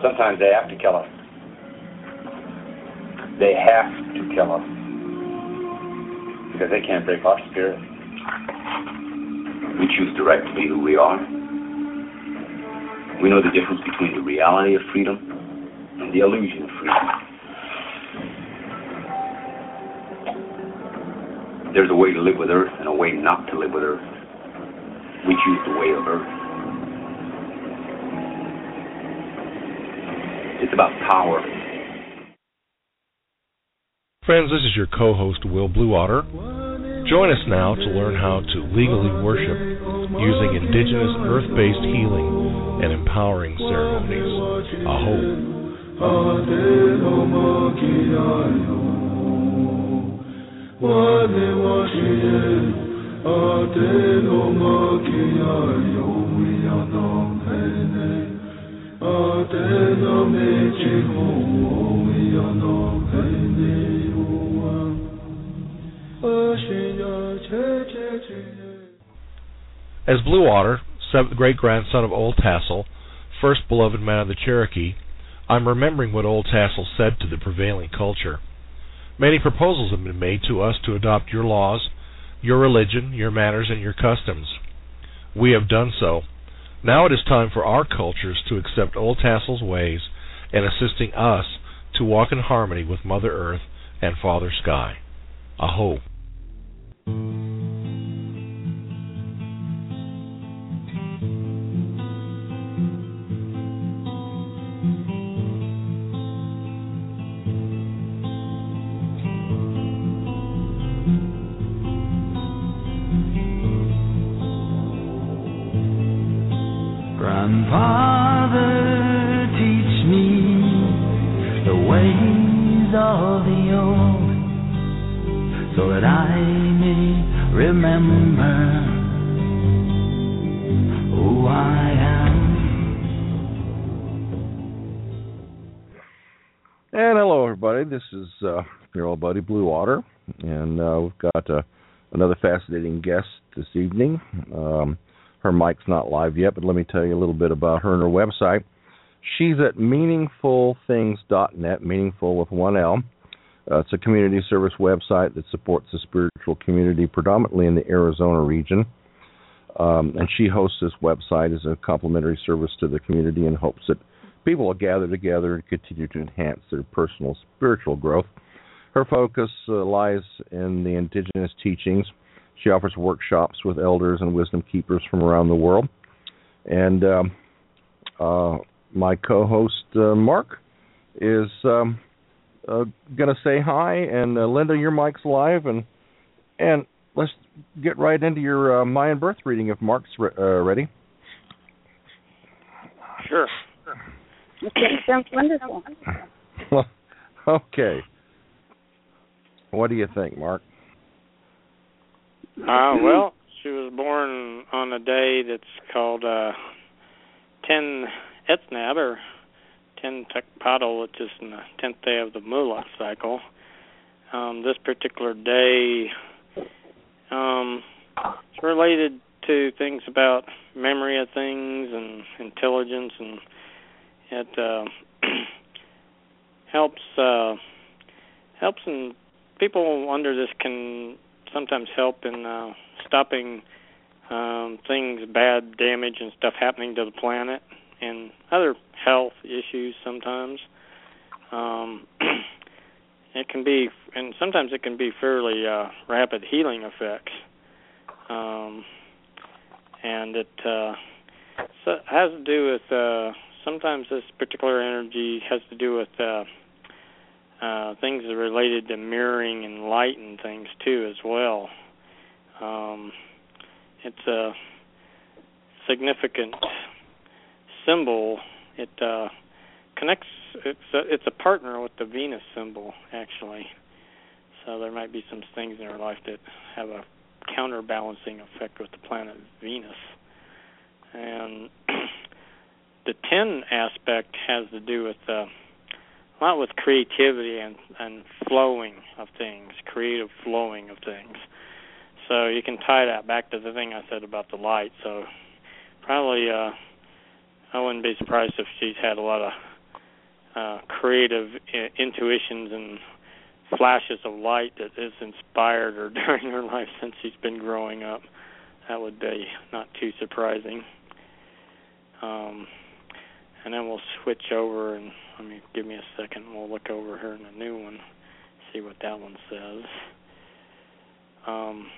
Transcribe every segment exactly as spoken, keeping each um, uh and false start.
sometimes they have to kill us. They have to kill us because they can't break our spirit. We choose to right to be who we are. We know the difference between the reality of freedom and the illusion of freedom. There's a way to live with Earth and a way not to live with Earth. We choose the way of Earth. It's about power. Friends, this is your co-host, Will Bluewater. Join us now to learn how to legally worship using indigenous earth-based healing and empowering ceremonies. Aho. As Bluewater, seventh great-grandson of Old Tassel, first beloved man of the Cherokee, I'm remembering what Old Tassel said to the prevailing culture. Many proposals have been made to us to adopt your laws, your religion, your manners, and your customs. We have done so. Now it is time for our cultures to accept Old Tassel's ways and assisting us to walk in harmony with Mother Earth and Father Sky. Aho. Grandfather, teach me the ways of the old, so that I may remember who I am. And hello, everybody. This is uh, your old buddy Bluewater, and uh, we've got uh, another fascinating guest this evening. Um, Her mic's not live yet, but let me tell you a little bit about her and her website. She's at meaningful things dot net, meaningful with one L. Uh, it's a community service website that supports the spiritual community, predominantly in the Arizona region. Um, and she hosts this website as a complimentary service to the community in hopes that people will gather together and continue to enhance their personal spiritual growth. Her focus uh, lies in the indigenous teachings. She offers workshops with elders and wisdom keepers from around the world. And um, uh, my co-host, uh, Mark, is um, uh, going to say hi. And uh, Linda, your mic's live. And and let's get right into your uh, Mayan birth reading if Mark's re- uh, ready. Sure. Okay, sounds wonderful. Okay. What do you think, Mark? Uh, well, she was born on a day that's called uh, Ten Ethnab, or Ten Tekpadal, which is the tenth day of the Mula cycle. Um, this particular day um, is related to things about memory of things and intelligence, and it uh, helps uh, helps in people under this can sometimes help in uh, stopping um, things, bad damage and stuff happening to the planet, and other health issues sometimes. Um, it can be, and sometimes it can be fairly uh, rapid healing effects. Um, and it uh, so has to do with, uh, sometimes this particular energy has to do with uh, Uh, things that are related to mirroring and light and things too as well. Um, it's a significant symbol. It uh, connects. It's a, it's a partner with the Venus symbol actually. So there might be some things in our life that have a counterbalancing effect with the planet Venus. And the ten aspect has to do with uh, a lot with creativity and, and flowing of things, creative flowing of things. So you can tie that back to the thing I said about the light. So probably uh, I wouldn't be surprised if she's had a lot of uh, creative uh, intuitions and flashes of light that has inspired her during her life since she's been growing up. That would be not too surprising. Um, and then we'll switch over, and let me give me a second, and we'll look over here in the new one, see what that one says. Um,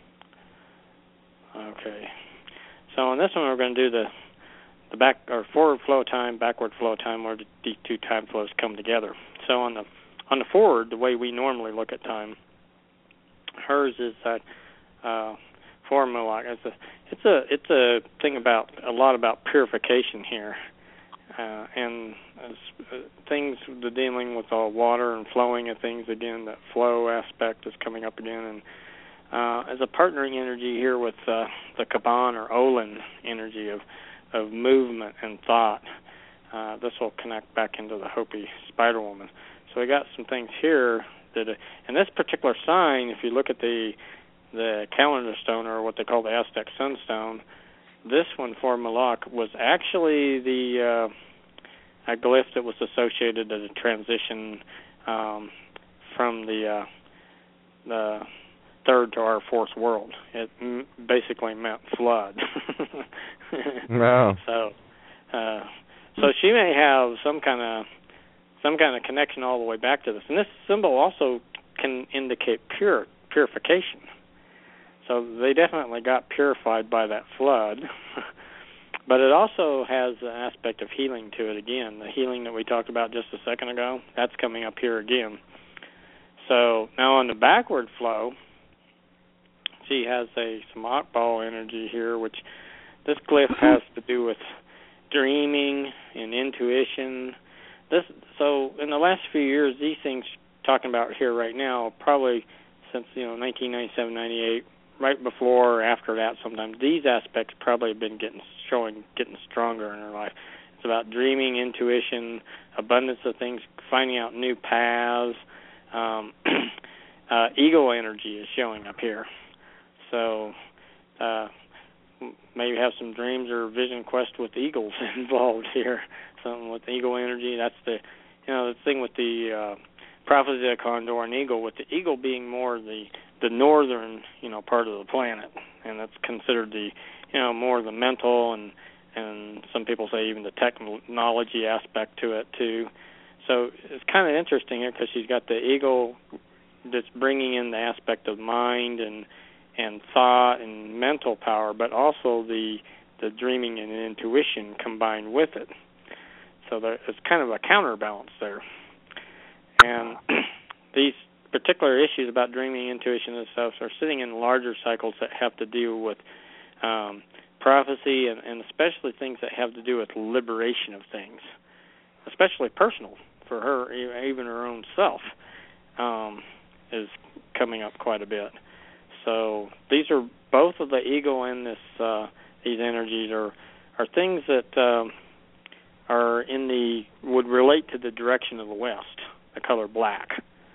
okay. So on this one, we're going to do the the back or forward flow time, backward flow time, where these two time flows come together. So on the on the forward, the way we normally look at time, hers is that uh, formula. It's a it's a it's a thing about a lot about purification here, uh, and as, uh, things the dealing with all water and flowing of things again. That flow aspect is coming up again, and uh, as a partnering energy here with uh, the Kaban or Olin energy of of movement and thought. Uh, this will connect back into the Hopi Spider Woman. So we got some things here that, uh, and this particular sign, if you look at the the calendar stone or what they call the Aztec Sunstone, this one for Malak was actually the uh, a glyph that was associated as a transition um, from the uh, the third to our fourth world. It m- basically meant flood. No. So, uh, so she may have some kind of some kind of connection all the way back to this. And this symbol also can indicate pure purification. So they definitely got purified by that flood. But it also has an aspect of healing to it again. The healing that we talked about just a second ago, that's coming up here again. So now on the backward flow, she has a some Akbal energy here, which this glyph has to do with dreaming and intuition. This so in the last few years, these things talking about here right now, probably since you know nineteen ninety-seven, ninety-eight, right before or after that, sometimes these aspects probably have been getting showing getting stronger in her life. It's about dreaming, intuition, abundance of things, finding out new paths. Um, uh, ego energy is showing up here. So uh, maybe have some dreams or vision quest with eagles involved here. Something with eagle energy. That's the, you know, the thing with the uh, prophecy of the condor and eagle. With the eagle being more the the northern, you know, part of the planet, and that's considered the, you know, more the mental and and some people say even the technology aspect to it too. So it's kind of interesting here because she's got the eagle that's bringing in the aspect of mind and and thought and mental power, but also the the dreaming and intuition combined with it. So there, it's kind of a counterbalance there. And these particular issues about dreaming, intuition, and stuff are sitting in larger cycles that have to do with um, prophecy and, and especially things that have to do with liberation of things, especially personal for her, even her own self, um, is coming up quite a bit. So these are both of the ego and this uh, these energies are are things that um, are in the would relate to the direction of the West, the color black,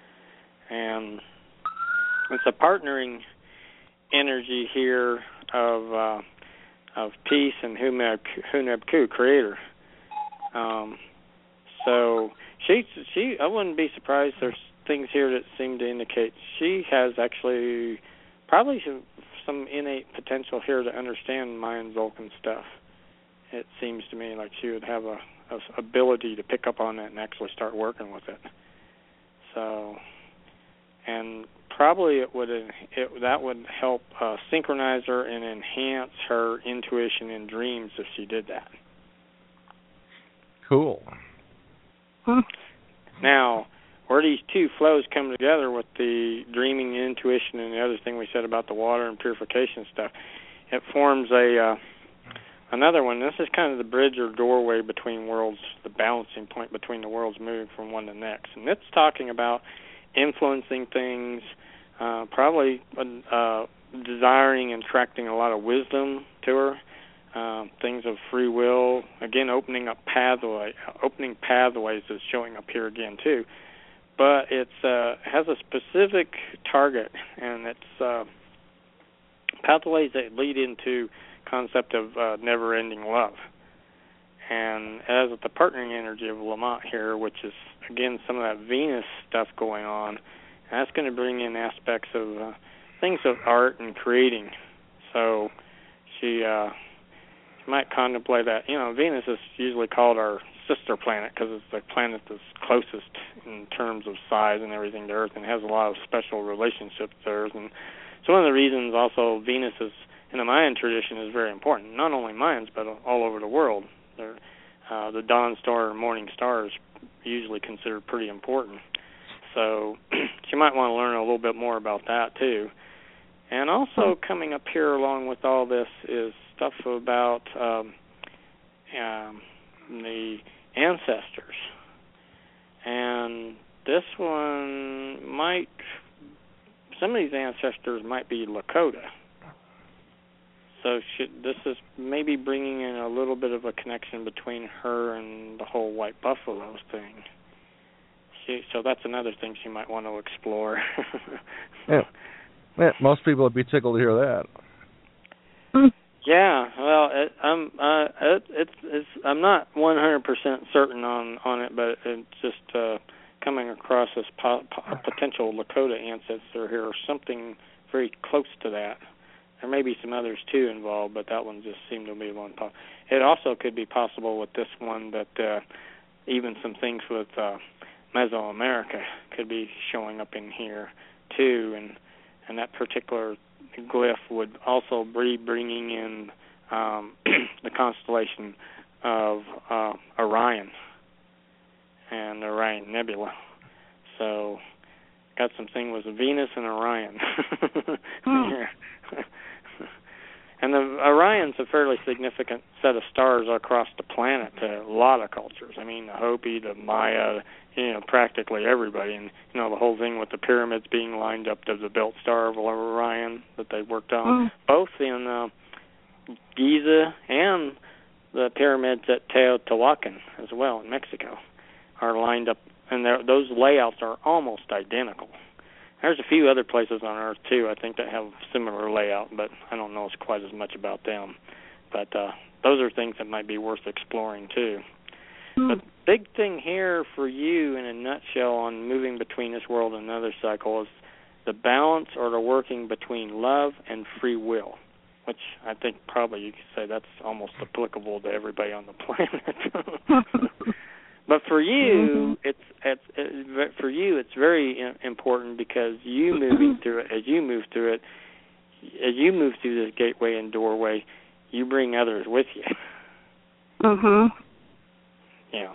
and it's a partnering energy here of uh, of peace and Hunab Ku, creator. Um, so she she I wouldn't be surprised. There's things here that seem to indicate she has actually probably some, some innate potential here to understand Mayan Vulcan stuff. It seems to me like she would have a, a ability to pick up on that and actually start working with it. So, and probably it would it, that would help uh, synchronize her and enhance her intuition and dreams if she did that. Cool. Huh. Now, where these two flows come together with the dreaming, intuition, and the other thing we said about the water and purification stuff, it forms a uh, another one. This is kind of the bridge or doorway between worlds, the balancing point between the worlds moving from one to the next. And it's talking about influencing things, uh, probably uh, desiring and attracting a lot of wisdom to her, uh, things of free will. Again, opening up pathway, opening pathways is showing up here again too. But it uh, has a specific target, and it's uh, pathways that lead into concept of uh, never-ending love. and as with the partnering energy of Lamont here, which is, again, some of that Venus stuff going on, and that's going to bring in aspects of uh, things of art and creating. So she, uh, she might contemplate that. You know, Venus is usually called our sister planet because it's the planet that's closest in terms of size and everything to Earth and has a lot of special relationships to Earth. And so one of the reasons also Venus is, in the Mayan tradition, is very important. Not only Mayans, but all over the world. Uh, the dawn star and morning star is usually considered pretty important. So she might want to learn a little bit more about that, too. And also coming up here along with all this is stuff about um, um, the ancestors. And this one might, some of these ancestors might be Lakota. So should, this is maybe bringing in a little bit of a connection between her and the whole white buffaloes thing. She, so that's another thing she might want to explore. yeah. yeah, most people would be tickled to hear that. Yeah, well, it, I'm uh, it, it's it's I'm not one hundred percent certain on, on it, but it's just uh, coming across this po- po- potential Lakota ancestor here, or something very close to that. There may be some others, too, involved, but that one just seemed to be one. Po- it also could be possible with this one that uh, even some things with uh, Mesoamerica could be showing up in here, too, and and that particular glyph would also be bringing in um, the constellation of uh, Orion and the Orion Nebula. So got something with Venus and Orion. mm. And the Orion's a fairly significant set of stars across the planet to a lot of cultures. I mean, the Hopi, the Maya, you know, practically everybody. And, you know, the whole thing with the pyramids being lined up to the belt star of Orion that they worked on, mm. both in uh, Giza and the pyramids at Teotihuacan as well in Mexico are lined up. And those layouts are almost identical. There's a few other places on Earth, too, I think, that have similar layout, but I don't know quite as much about them. But uh, those are things that might be worth exploring, too. Mm. But big thing here for you, in a nutshell, on moving between this world and another cycle is the balance or the working between love and free will, which I think probably you could say that's almost applicable to everybody on the planet. But for you, mm-hmm. it's, it's it, for you it's very important because you moving through it, as you move through it, as you move through this gateway and doorway, you bring others with you. Mhm. Yeah.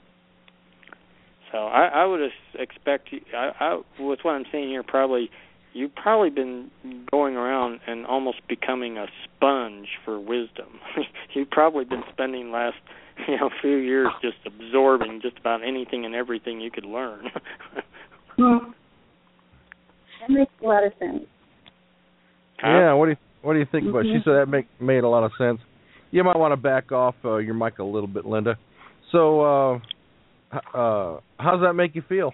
So I, I would expect you. I, I, with what I'm seeing here, probably you've probably been going around and almost becoming a sponge for wisdom. You've probably been spending last. You know, a few years just absorbing just about anything and everything you could learn. hmm. That makes a lot of sense. Huh? Yeah, what do you what do you think mm-hmm. about? She said that make, made a lot of sense. You might want to back off uh, your mic a little bit, Linda. So, uh, uh, how does that make you feel?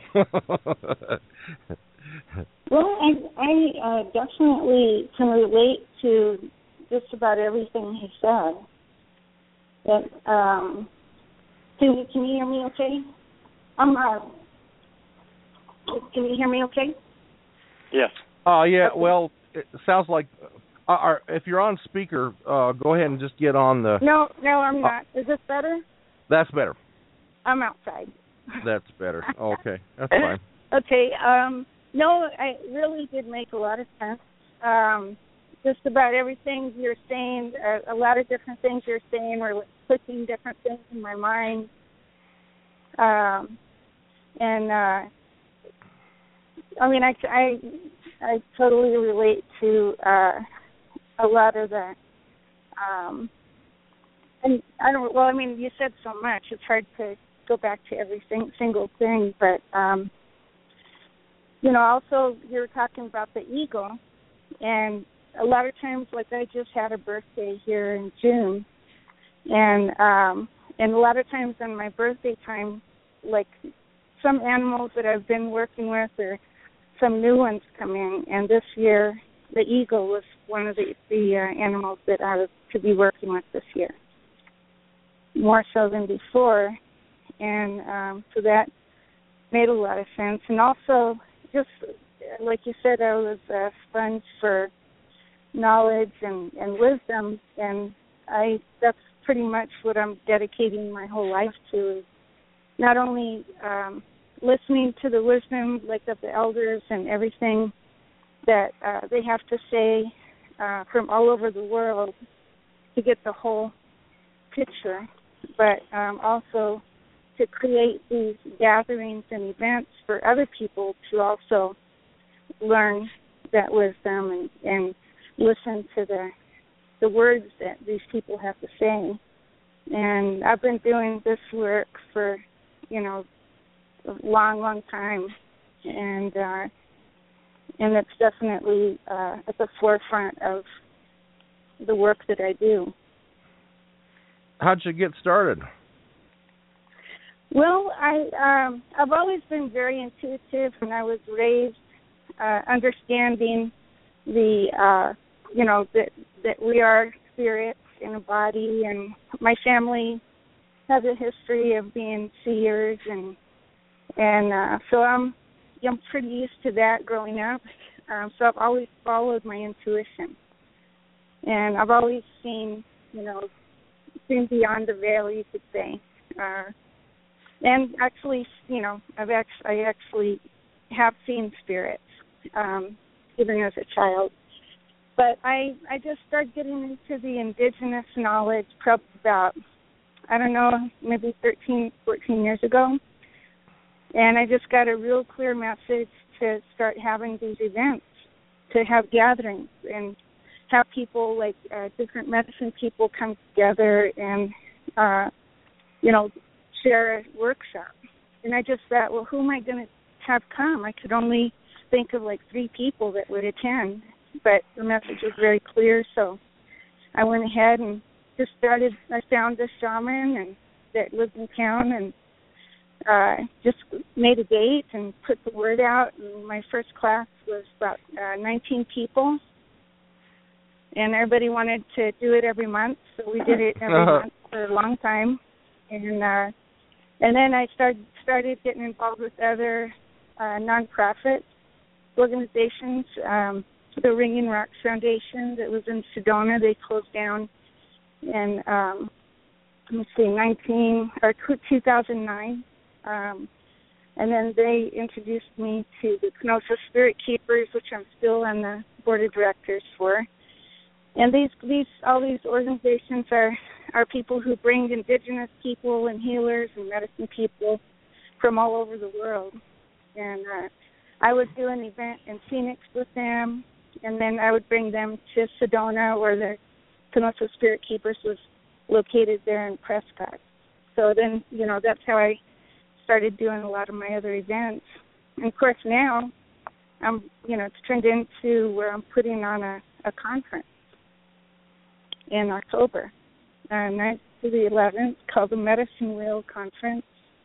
Well, I I uh, definitely can relate to just about everything he said. That, um, can you, can you hear me okay? I'm, uh, can you hear me okay? Yes. Oh, uh, yeah, well, it sounds like, uh, uh, if you're on speaker, uh, go ahead and just get on the... No, no, I'm not. Uh, Is this better? That's better. I'm outside. That's better. Okay, that's fine. Okay, um, no, it really did make a lot of sense. Um, just about everything you're saying, uh, a lot of different things you're saying were clicking different things in my mind. Um, and, uh, I mean, I, I, I totally relate to uh, a lot of that. Um, and I don't, well, I mean, you said so much. It's hard to go back to every sing, single thing. But, um, you know, also you were talking about the eagle. And a lot of times, like I just had a birthday here in June, and um, and a lot of times on my birthday time, like some animals that I've been working with or some new ones come in, and this year the eagle was one of the, the uh, animals that I was to be working with this year. more so than before. And um, so that made a lot of sense. And also, just like you said, I was a sponge for knowledge and, and wisdom, and I that's pretty much what I'm dedicating my whole life to, is not only um, listening to the wisdom like of the elders and everything that uh, they have to say uh, from all over the world to get the whole picture, but um, also to create these gatherings and events for other people to also learn that wisdom and, and listen to the the words that these people have to say. And I've been doing this work for, you know, a long, long time, and uh, and it's definitely uh, at the forefront of the work that I do. How'd you get started? Well, I um, I've always been very intuitive, and I was raised uh, understanding the uh, you know that that we are spirits in a body, and my family has a history of being seers, and and uh, so I'm I'm pretty used to that growing up. Um, so I've always followed my intuition, and I've always seen you know seen beyond the veil, you could say. Uh, And actually, you know, I've actually, I actually have seen spirits, um, even as a child. But I, I just started getting into the indigenous knowledge probably about, I don't know, maybe thirteen, fourteen years ago. And I just got a real clear message to start having these events, to have gatherings and have people like uh, different medicine people come together and, uh, you know, share a workshop. And I just thought, well, who am I going to have come? I could only think of like three people that would attend, but the message was very clear, so I went ahead and just started. I found a shaman and that lived in town, and uh, just made a date and put the word out. And my first class was about uh, nineteen people, and everybody wanted to do it every month, so we did it every month for a long time. And uh, and then I started started getting involved with other uh, nonprofit organizations. Um, the Ringing Rocks Foundation that was in Sedona, they closed down in um, let me see, nineteen or two thousand nine, um, and then they introduced me to the Kenosha Spirit Keepers, which I'm still on the board of directors for. And these these all these organizations are. are people who bring indigenous people and healers and medicine people from all over the world. And uh, I would do an event in Phoenix with them, and then I would bring them to Sedona, where the Kenosha Spirit Keepers was located there in Prescott. So then, you know, that's how I started doing a lot of my other events. And, of course, now, I'm, you know, it's turned into where I'm putting on a, a conference in October. Uh, ninth to the eleventh, called the Medicine Wheel Conference.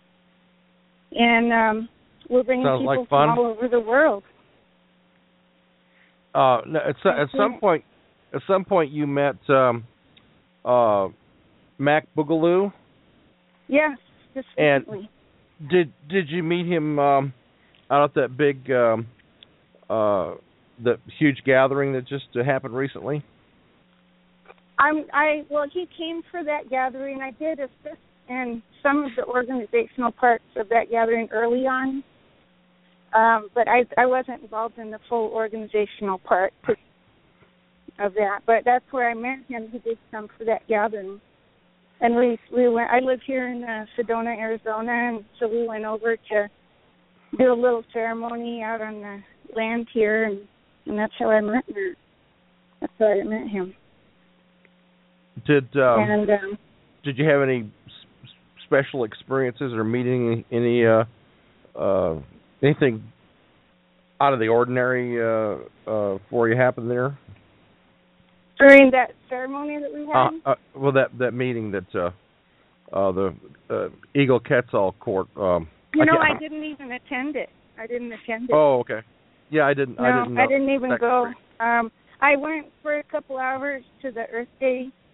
And um, we're bringing Sounds people like fun. from all over the world. Uh, at, at some point, at some point, you met um, uh, Mac Boogaloo. Yes, just recently. And did did you meet him um, out at that big, um, uh, the huge gathering that just uh, happened recently? I'm, I well, he came for that gathering. I did assist in some of the organizational parts of that gathering early on, um, but I, I wasn't involved in the full organizational part of that. But that's where I met him. He did come for that gathering, and we we went. I live here in uh, Sedona, Arizona, and so we went over to do a little ceremony out on the land here, and, and that's how I met him. That's how I met him. Did um, and, um, did you have any s- special experiences or meeting any uh, uh, anything out of the ordinary uh, uh, for you happen there? During that ceremony that we had? Uh, uh, well, that that meeting that uh, uh, the uh, Eagle Quetzal Court. Um, you know, I, I didn't even attend it. I didn't attend it. Oh, okay. Yeah, I didn't. No, I didn't. Know. I didn't even go. Um, I went for a couple hours to the Earth Day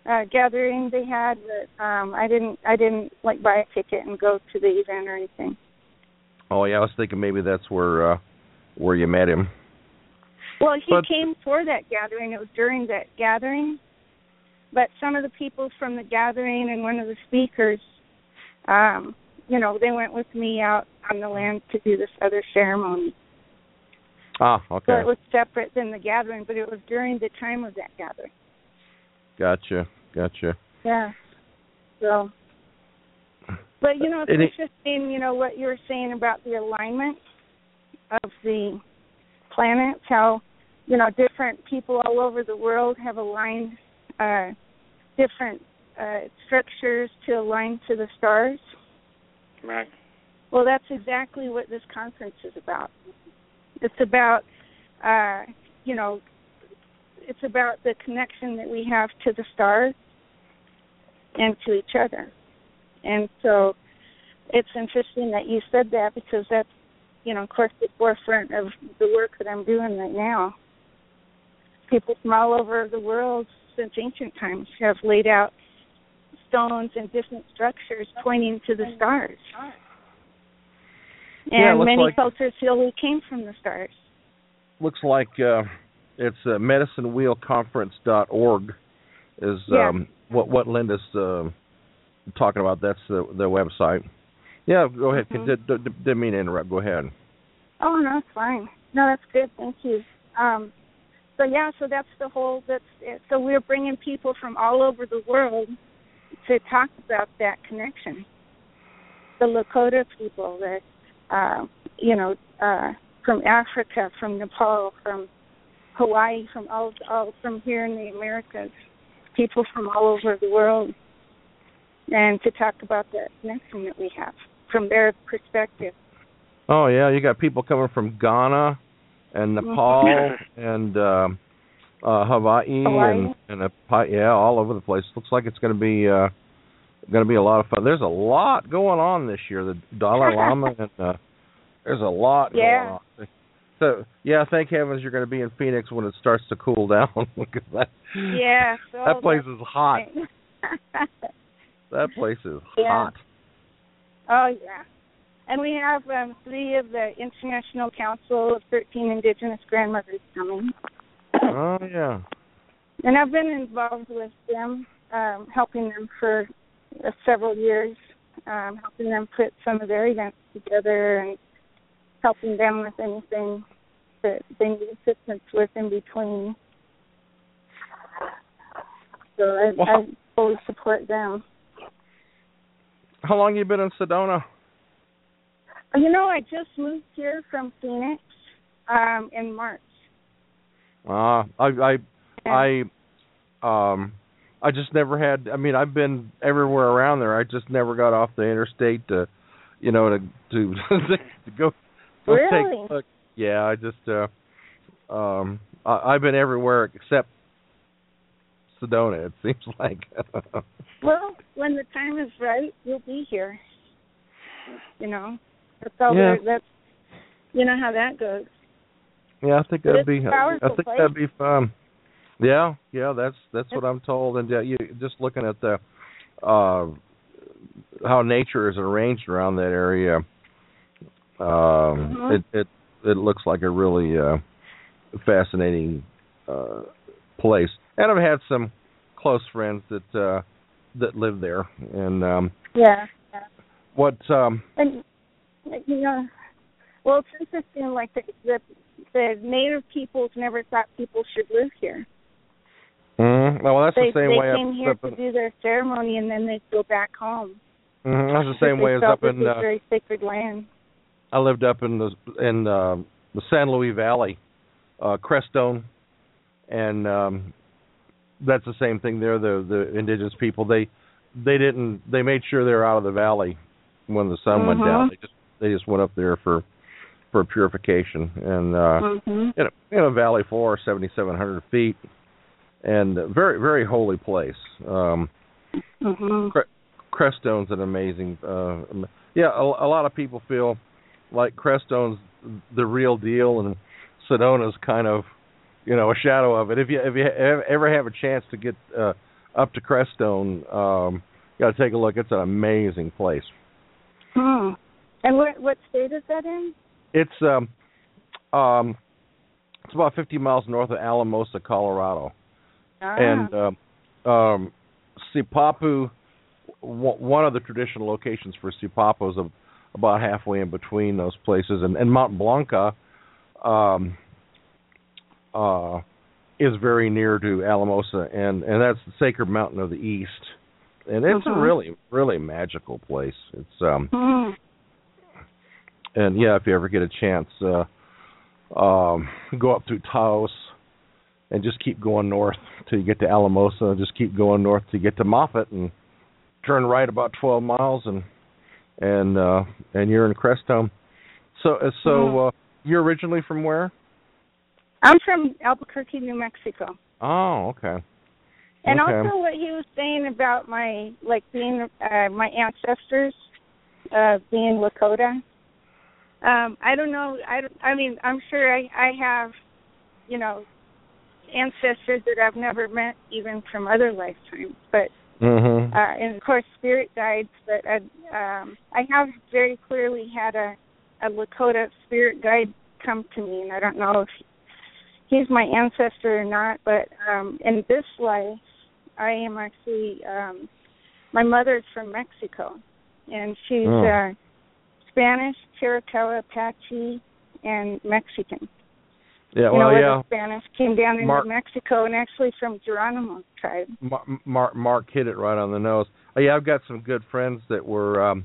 uh, gathering they had, but um, I didn't. I didn't like buy a ticket and go to the event or anything. Oh yeah, I was thinking maybe that's where uh, where you met him. Well, he but, came for that gathering. It was during that gathering, but some of the people from the gathering and one of the speakers, um, you know, they went with me out on the land to do this other ceremony. Ah, okay. So it was separate than the gathering, but it was during the time of that gathering. Gotcha, gotcha. Yeah. So, but you know, it's Any, interesting. You know what you were saying about the alignment of the planets. How you know different people all over the world have aligned uh, different uh, structures to align to the stars. Right. Well, that's exactly what this conference is about. It's about, uh, you know, it's about the connection that we have to the stars and to each other. And so it's interesting that you said that because that's, you know, of course, the forefront of the work that I'm doing right now. People from all over the world since ancient times have laid out stones and different structures pointing to the stars. And yeah, many like, cultures feel we came from the stars. Looks like uh, it's uh, medicine wheel conference dot org is yeah. um, what what Linda's uh, talking about. That's the the website. Yeah, go ahead. Mm-hmm. Did, did, didn't mean to interrupt. Go ahead. Oh no, it's fine. No, that's good. Thank you. Um, so yeah, so that's the whole. That's it. So we're bringing people from all over the world to talk about that connection. The Lakota people, the uh, you know, uh, from Africa, from Nepal, from Hawaii, from all, all from here in the Americas, people from all over the world, and to talk about that connection that we have from their perspective. Oh yeah, you got people coming from Ghana and Nepal mm-hmm. and uh, uh, Hawaii, Hawaii and and a, yeah, all over the place. Looks like it's going to be uh, going to be a lot of fun. There's a lot going on this year. The Dalai Lama and uh, there's a lot yeah. going on. So yeah, thank heavens you're going to be in Phoenix when it starts to cool down because that yeah, so that place is hot. That place is yeah. hot. Oh yeah. And we have um, three of the International Council of thirteen Indigenous Grandmothers coming. Oh, yeah. And I've been involved with them, um, helping them for uh, several years, um, helping them put some of their events together and helping them with anything that they need assistance with in between. So I, well, I fully support them. How long have you been in Sedona? You know, I just moved here from Phoenix um, in March. Uh, I, I, I, um, I just never had. I mean, I've been everywhere around there. I just never got off the interstate to, you know, to to, to go, go really? take a look. Yeah, I just, uh, um, I, I've been everywhere except Sedona. It seems like. Well, when the time is right, you'll be here. You know. That's all yeah. that's you know how that goes. Yeah, I think that'd be I think place. that'd be fun. Yeah, yeah, that's that's what I'm told. And uh, you just looking at the uh, how nature is arranged around that area, um, mm-hmm. it, it it looks like a really uh, fascinating uh, place. And I've had some close friends that uh, that live there. And um, yeah, yeah. What um, and you know, well, it's interesting. Like the, the the native peoples never thought people should live here. Mm-hmm. Well, that's they, the same they way. They came up, here up to in, do their ceremony, and then they'd go back home. Mm-hmm. That's the same way as up in. This Uh, very sacred land. I lived up in the in uh, the San Luis Valley, uh, Crestone, and um, that's the same thing there. The the indigenous people they they didn't they made sure they were out of the valley when the sun mm-hmm. went down. They just they just went up there for for purification, and uh, mm-hmm. in, a, in a valley floor, seventy-seven hundred feet, and a very very holy place. Um, mm-hmm. Cre- Crestone's an amazing. Uh, yeah, a, a lot of people feel like Crestone's the real deal, and Sedona's kind of, you know, a shadow of it. If you if you ever have a chance to get uh, up to Crestone, um, you got to take a look. It's an amazing place. Hmm. And what what state is that in? It's um, um, it's about fifty miles north of Alamosa, Colorado. Ah. And uh, um, Sipapu, w- one of the traditional locations for Sipapu is a, about halfway in between those places. And, and Mount Blanca um, uh, is very near to Alamosa, and, and that's the Sacred Mountain of the East. And it's uh-huh. a really, really magical place. It's um, hmm. and yeah, if you ever get a chance, uh, um, go up through Taos and just keep going north till you get to Alamosa. Just keep going north till you get to Moffett, and turn right about twelve miles, and and uh, and you're in Crestone. So uh, so mm. uh, you're originally from where? I'm from Albuquerque, New Mexico. Oh, okay. And okay. also what he was saying about my, like, being, uh, my ancestors, uh, being Lakota. Um, I don't know, I, don't, I mean, I'm sure I, I have, you know, ancestors that I've never met, even from other lifetimes, but, mm-hmm. uh, and of course spirit guides, but I, um, I have very clearly had a, a Lakota spirit guide come to me, and I don't know if he's my ancestor or not, but um, in this life, I am actually, um, my mother's from Mexico, and she's oh. uh, Spanish, Chiricahua, Apache, and Mexican. Yeah, you well, know, yeah. the Spanish came down into Mark, Mexico, and actually from Geronimo's tribe. Mark, Mark hit it right on the nose. Oh, yeah, I've got some good friends that were, um,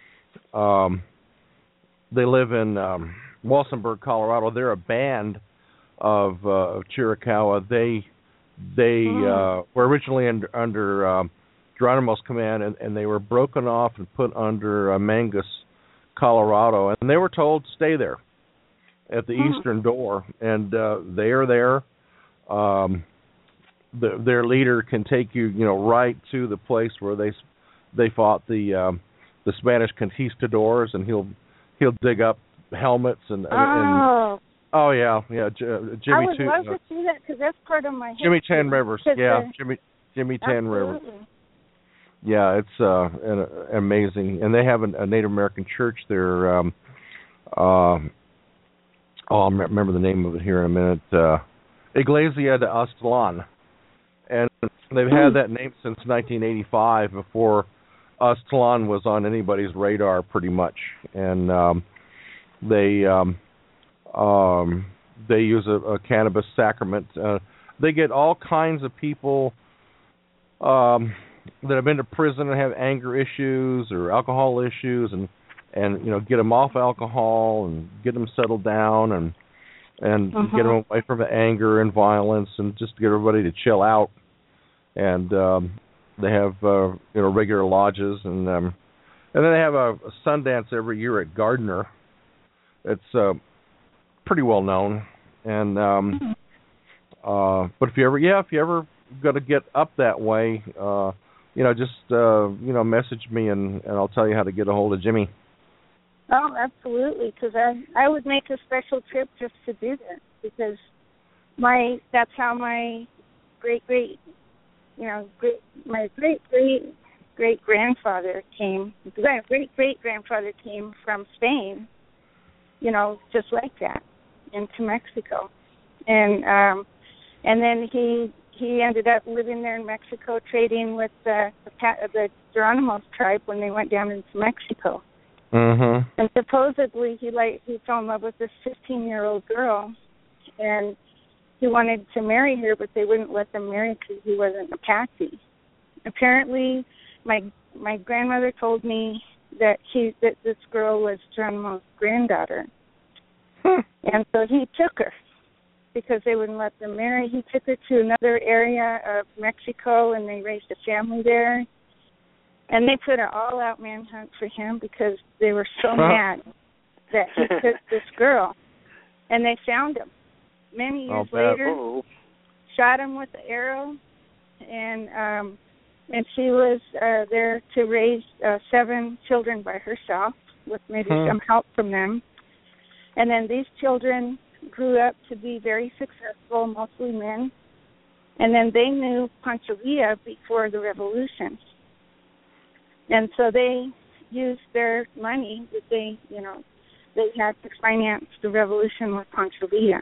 um, they live in um, Walsenburg, Colorado. They're a band of, uh, of Chiricahua. They they oh. uh, were originally under, under um, Geronimo's command, and, and they were broken off and put under uh, Mangus, Colorado, and they were told to stay there at the oh. eastern door, and uh, they are there. Um, the, their leader can take you, you know, right to the place where they they fought the um, the Spanish conquistadors, and he'll he'll dig up helmets and, oh. and oh yeah yeah J- Jimmy I would Two, love uh, to see that because that's part of my Jimmy history. Ten Rivers, yeah, the, Jimmy Jimmy Ten Rivers. Absolutely. Yeah, it's uh, an, amazing, and they have a, a Native American church there. Um, uh, oh, I'll remember the name of it here in a minute. Uh, Iglesia de Aztlan, and they've had that name since nineteen eighty-five, before Aztlan was on anybody's radar, pretty much. And um, they um, um, they use a, a cannabis sacrament. Uh, they get all kinds of people Um, that have been to prison and have anger issues or alcohol issues, and and you know, get them off alcohol and get them settled down, and and uh-huh. get them away from the anger and violence, and just get everybody to chill out. And um, they have uh, you know, regular lodges, and um, and then they have a, a Sundance every year at Gardner. It's uh, pretty well known, and um, mm-hmm. uh, but if you ever yeah if you ever got to get up that way, uh, you know, just uh, you know, message me, and, and I'll tell you how to get a hold of Jimmy. Oh, absolutely, because I I would make a special trip just to do that, because my that's how my great great you know great my great great great grandfather came great great great grandfather came from Spain, you know, just like that, into Mexico, and um, and then he. He ended up living there in Mexico, trading with the the, the Geronimo's tribe when they went down into Mexico. Mm-hmm. And supposedly he like he fell in love with this fifteen-year-old girl, and he wanted to marry her, but they wouldn't let them marry because he wasn't Apache. Apparently, my my grandmother told me that he that this girl was Geronimo's granddaughter, hmm. and so he took her. Because they wouldn't let them marry. He took her to another area of Mexico, and they raised a family there. And they put an all-out manhunt for him because they were so mad that he took this girl. And they found him. Many years oh, later, oh. shot him with the arrow, and um, and she was uh, there to raise uh, seven children by herself with maybe hmm. some help from them. And then these children grew up to be very successful, mostly men, And then they knew Pancho Villa before the revolution. And so they used their money that they, you know, they had to finance the revolution with Pancho Villa.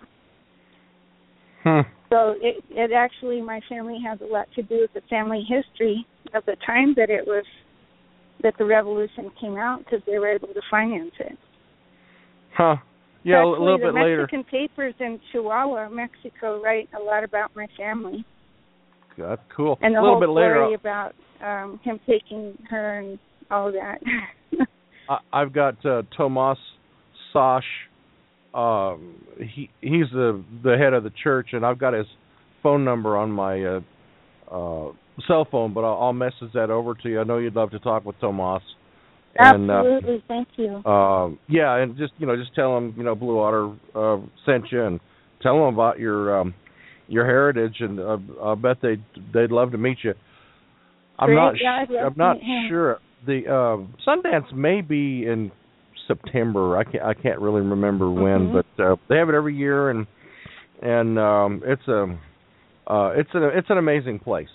Hmm. So it, it actually, my family has a lot to do with the family history of the time that it was, that the revolution came out, because they were able to finance it. Huh. Yeah, actually, a little bit the later. Mexican papers in Chihuahua, Mexico, write a lot about my family. That's cool. And the a little whole bit later, story about um, him taking her and all that. I, I've got uh, Tomas Sash. Um, he he's the the head of the church, and I've got his phone number on my uh, uh, cell phone. But I'll, I'll message that over to you. I know you'd love to talk with Tomas. And, Absolutely, uh, thank you. Um, yeah, and just you know, just tell him you know Blue Water uh, sent you, and tell him about your um, your heritage, and uh, I bet they they'd love to meet you. I'm Great, not yeah, I'd sh- love I'm to not meet him. sure. The uh, Sundance may be in September. I can't I can't really remember when, Mm-hmm. but uh, they have it every year, and and um, it's a uh, it's an it's an amazing place.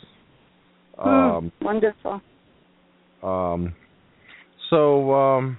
Um, mm, wonderful. Um, so um,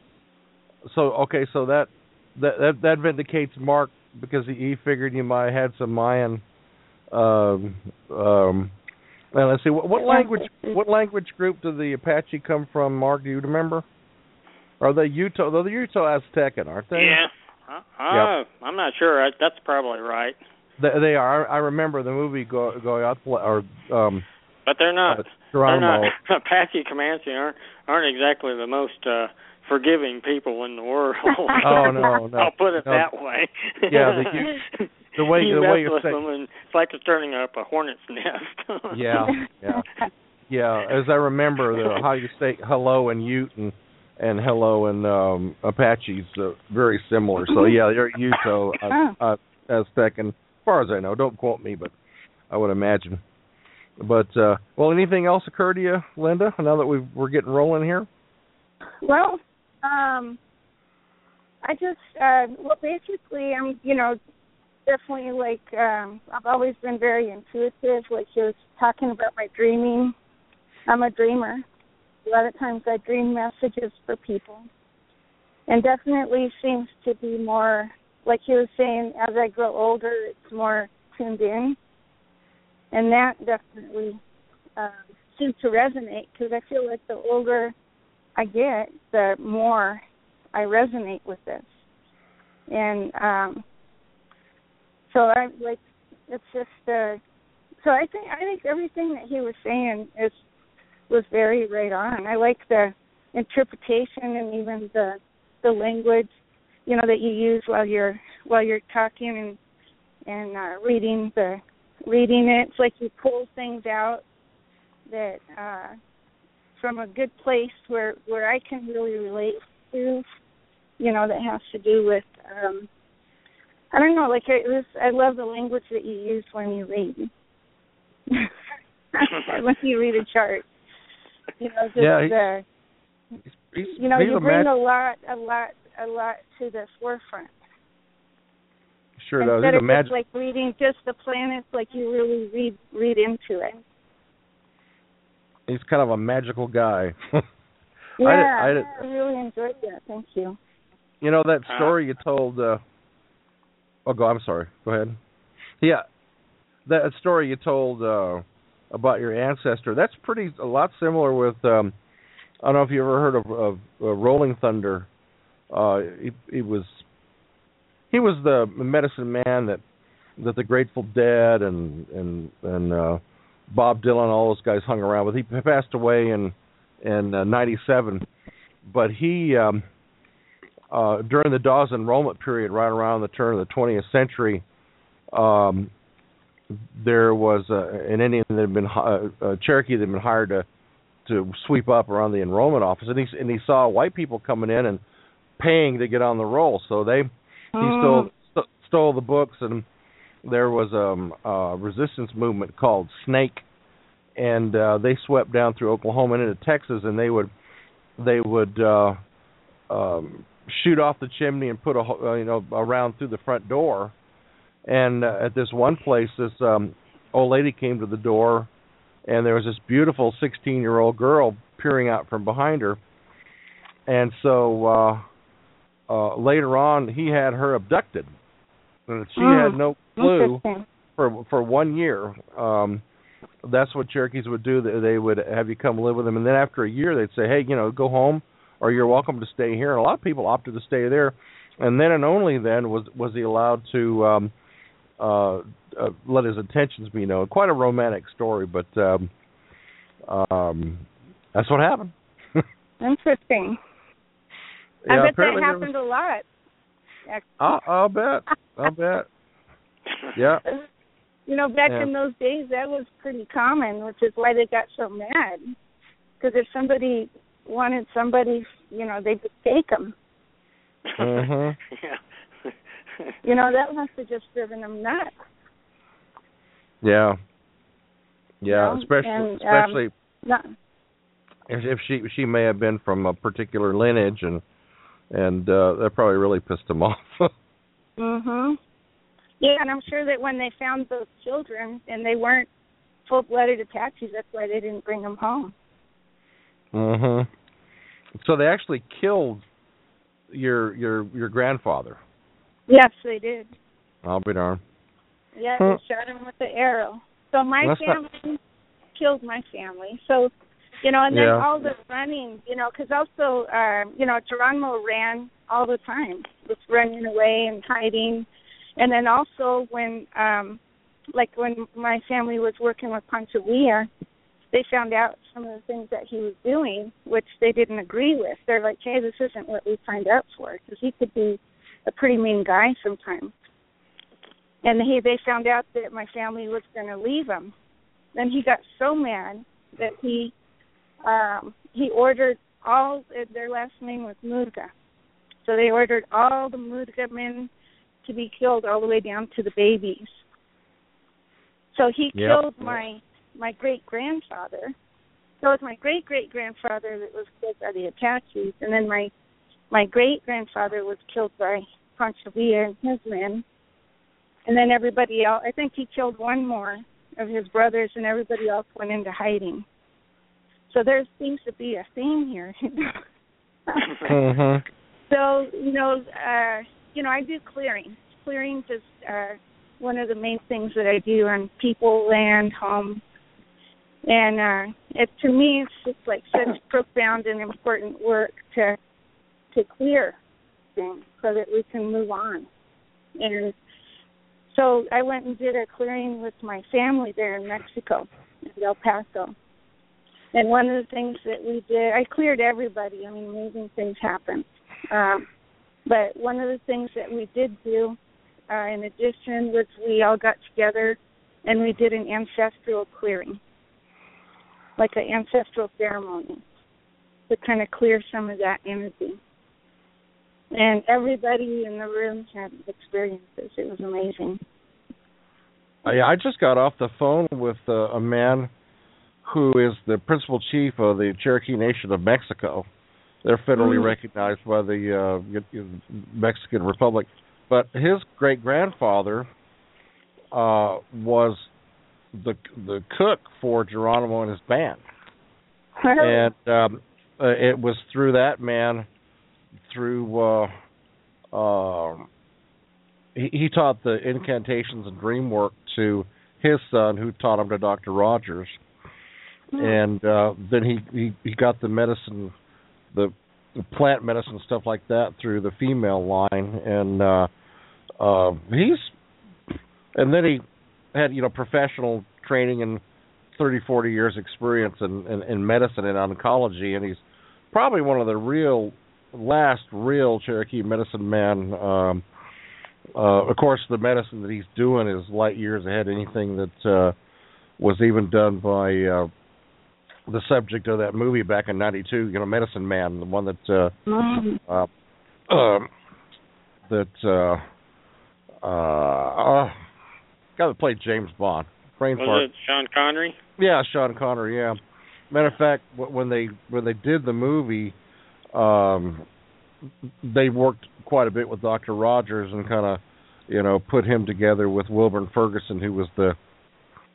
so okay, so that that that, that vindicates Mark, because he, he figured you might have had some Mayan. Um, um, well, let's see what, what language what language group do the Apache come from, Mark? Do you remember? Are they Utah? They're the Utah Aztecan, aren't they? Yeah. Uh, uh, Yep. I'm not sure. I, that's probably right. They, they are. I remember the movie Go Goyatla, or um, But they're not. uh, They're not. Geronimo. Apache Comanche aren't aren't exactly the most uh, forgiving people in the world. Oh no, no. I'll put it no. that way. Yeah, the, you, the way you the mess way you with say. them, and it's like it's turning up a hornet's nest. Yeah, yeah, yeah. As I remember, the, how you say hello in Ute and and hello in um, Apache's uh, very similar. So yeah, they're Utah uh, uh, Aztecan, as far as I know. Don't quote me, but I would imagine. But uh, well, anything else occur to you, Linda? Now that we've, we're getting rolling here. Well, um, I just uh, well, basically, I'm you know definitely like um, I've always been very intuitive. Like you was talking about my dreaming, I'm a dreamer. A lot of times I dream messages for people, and definitely seems to be more, like you were saying, as I grow older, it's more tuned in, and that definitely uh, seems to resonate, because I feel like the older I get, the more I resonate with this, and um, so I like it's just uh, so I think I think everything that he was saying is. was very right on. I like the interpretation and even the the language, you know, that you use while you're while you're talking and and uh, reading the reading it. It's like you pull things out that uh, from a good place where where I can really relate to, you know, that has to do with um, I don't know, like it was. I love the language that you use when you read. When you read a chart. You know, just Yeah, he's, uh, he's, he's, you know, he's you a bring mag- a lot, a lot, a lot to the forefront. Sure does. Instead He's of a mag- just like reading just the planets, like you really read read into it. He's kind of a magical guy. Yeah, I, I, did, I, I really enjoyed that. Thank you. You know that story you told. Uh, oh, go. I'm sorry. Go ahead. Yeah, that story you told uh, about your ancestor. That's pretty a lot similar with. Um, I don't know if you ever heard of, of uh, Rolling Thunder. Uh, he, he was he was the medicine man that that the Grateful Dead and and and uh, Bob Dylan, all those guys hung around with. He passed away in in uh, ninety-seven, but he um, uh, during the Dawes enrollment period, right around the turn of the twentieth century, um, there was uh, an Indian that had been uh, a Cherokee that had been hired to to sweep up around the enrollment office, and he and he saw white people coming in and paying to get on the roll, so they he stole st- stole the books, and there was um, a resistance movement called Snake, and uh, they swept down through Oklahoma and into Texas, and they would they would uh, um, shoot off the chimney and put a uh, you know around through the front door, and uh, at this one place, this um, old lady came to the door, and there was this beautiful sixteen-year-old girl peering out from behind her. And so uh, uh, later on, he had her abducted, and she Mm, had no clue interesting. for for one year. Um, that's what Cherokees would do. They they would have you come live with them, and then after a year, they'd say, "Hey, you know, go home, or you're welcome to stay here." And a lot of people opted to stay there, and then and only then was was he allowed to um, uh, uh, let his intentions be known. Quite a romantic story, but um, um, that's what happened. Interesting. Yeah, I bet that apparently there happened a lot. I, I'll bet. I'll bet. Yeah. You know, back Yeah. in those days, that was pretty common, which is why they got so mad. Because if somebody wanted somebody, you know, they would take them. Mhm. Yeah. You know, that must have just driven them nuts. Yeah. Yeah, You know? especially And, um, especially Not, if, if she she may have been from a particular lineage, and and uh, that probably really pissed him off. mhm. Yeah, and I'm sure that when they found those children and they weren't full-blooded Apaches, that's why they didn't bring them home. Mhm. So they actually killed your your your grandfather. Yes, they did. I'll be darned. Yeah, Huh. they shot him with the arrow. So my That's not- family killed my family. So, you know, and then Yeah. all the running, you know, because also, uh, you know, Geronimo ran all the time, just running away and hiding. And then also when, um, like when my family was working with Pancho Villa, they found out some of the things that he was doing, which they didn't agree with. They're like, hey, this isn't what we signed up for, because he could be a pretty mean guy sometimes. And he, they found out that my family was going to leave him. Then he got so mad that he um, he ordered all, their last name was Mudga. So they ordered all the Mudga men to be killed all the way down to the babies. So he Yep. killed my my great-grandfather. So it was my great-great-grandfather that was killed by the Apaches, and then my my great-grandfather was killed by Pancho Villa and his men. And then everybody else, I think he killed one more of his brothers, and everybody else went into hiding. So there seems to be a theme here. Mhm. So, you know, uh, you know, I do clearings. Clearings is uh, one of the main things that I do on people, land, home. And uh, it, to me, it's just like such profound and important work to to clear things so that we can move on. And so I went and did a clearing with my family there in Mexico, in El Paso. And one of the things that we did, I cleared everybody. I mean, amazing things happened. Um, but one of the things that we did do, uh, in addition, was we all got together and we did an ancestral clearing, like an ancestral ceremony, to kind of clear some of that energy. And everybody in the room had experiences. It was amazing. I, I just got off the phone with uh, a man who is the principal chief of the Cherokee Nation of Mexico. They're federally Mm. recognized by the uh, Mexican Republic. But his great-grandfather uh, was the the cook for Geronimo and his band. And um, uh, it was through that man, through uh, uh, he, he taught the incantations and dream work to his son, who taught him to Doctor Rogers. And uh, then he, he, he got the medicine, the, the plant medicine, stuff like that through the female line. And uh, uh, he's, and then he had, you know, professional training and thirty, forty years experience in, in, in medicine and oncology. And he's probably one of the real, last real Cherokee medicine man. Um, uh, of course, the medicine that he's doing is light years ahead of anything that uh, was even done by uh, the subject of that movie back in ninety-two, you know, Medicine Man, the one that uh, Mm. uh, uh, that uh, uh, guy that played James Bond, brain Was fart. it Sean Connery? Yeah, Sean Connery. Yeah. Matter of fact, wh- when they when they did the movie, um, they worked quite a bit with Doctor Rogers and kind of, you know, put him together with Wilburn Ferguson, who was the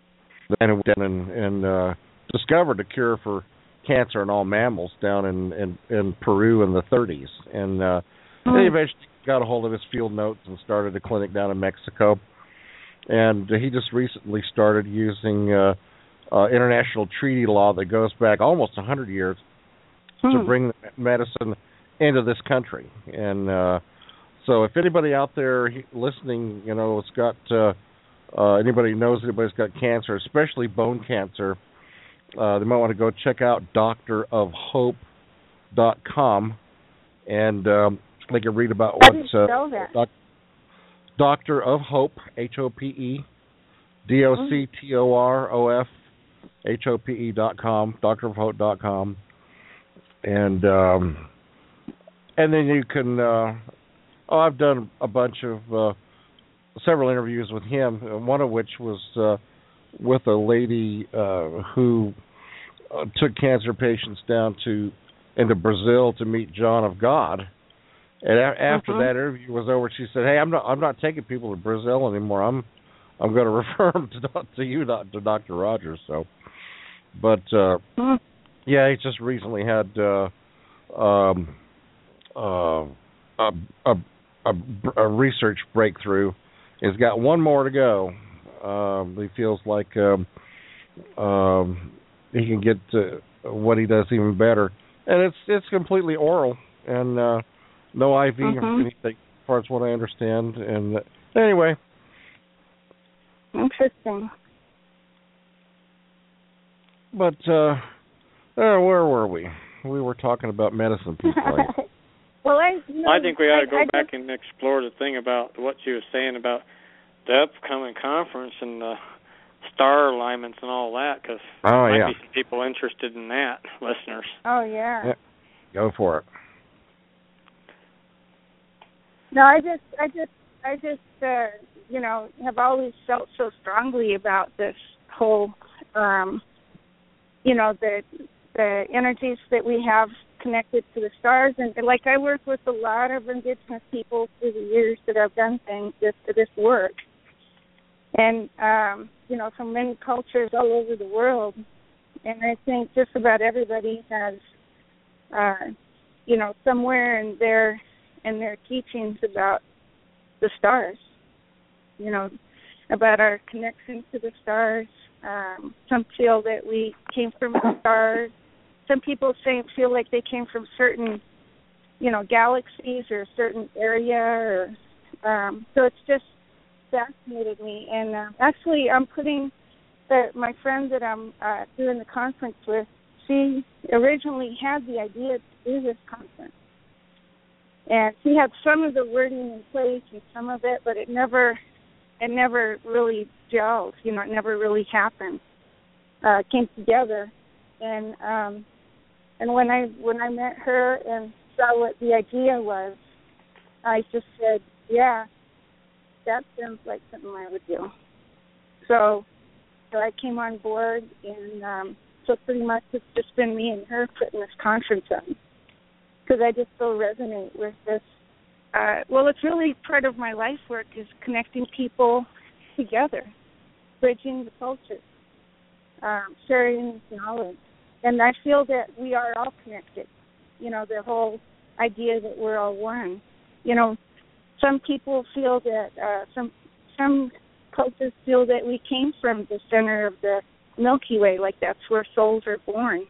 then went down and, and uh, discovered a cure for cancer in all mammals down in, in, in Peru in the thirties. And uh, mm. they eventually got a hold of his field notes and started a clinic down in Mexico. And he just recently started using uh, uh, international treaty law that goes back almost one hundred years mm. to bring medicine into this country. And uh, so if anybody out there listening, you know, it's got uh, uh, anybody knows anybody's got cancer, especially bone cancer, uh, they might want to go check out doctor of hope dot com, and um, they can read about what uh, doc, Doctor of Hope, H O P E, D O C T O R O F, H O P E dot com, doctor of hope dot com, and um, and then you can. Uh, oh, I've done a bunch of uh, several interviews with him. One of which was uh, with a lady uh, who uh, took cancer patients down to into Brazil to meet John of God. And a- after uh-huh. that interview was over, she said, "Hey, I'm not I'm not taking people to Brazil anymore. I'm I'm going to refer them to to you, to Doctor Rogers." So, but uh, uh-huh. yeah, he just recently had uh, um, uh, a, a A, a research breakthrough. He's got one more to go. Um, he feels like um, um, he can get to what he does even better, and it's it's completely oral and uh, no I V mm-hmm. or anything, as far as what I understand. And uh, anyway, interesting. But uh, uh, where were we? We were talking about medicine people. Right? Well, I, you know, I think we ought to go I, I back just, and explore the thing about what you were saying about the upcoming conference and the star alignments and all that, because oh, there might yeah. be some people interested in that, listeners. Oh, yeah. yeah. Go for it. No, I just, I just, I just, uh, you know, have always felt so strongly about this whole, um, you know, the the energies that we have connected to the stars, and like I work with a lot of indigenous people through the years that I've done things this this work, and um, you know, from many cultures all over the world, and I think just about everybody has, uh, you know, somewhere in their in their teachings about the stars, you know, about our connection to the stars. Um, some feel that we came from the stars. Some people say feel like they came from certain, you know, galaxies or a certain area, or um, so it's just fascinated me. And uh, actually, I'm putting the, my friend that I'm uh, doing the conference with. She originally had the idea to do this conference, and she had some of the wording in place and some of it, but it never, it never really gelled. You know, it never really happened. Uh, came together, and. Um, And when I when I met her and saw what the idea was, I just said, yeah, that sounds like something I would do. So, so I came on board, and um, so pretty much it's just been me and her putting this conference on, because I just so resonate with this. Uh, well, it's really part of my life work is connecting people together, bridging the cultures, um, sharing knowledge. And I feel that we are all connected, you know, the whole idea that we're all one. You know, some people feel that, uh, some some cultures feel that we came from the center of the Milky Way, like that's where souls are born.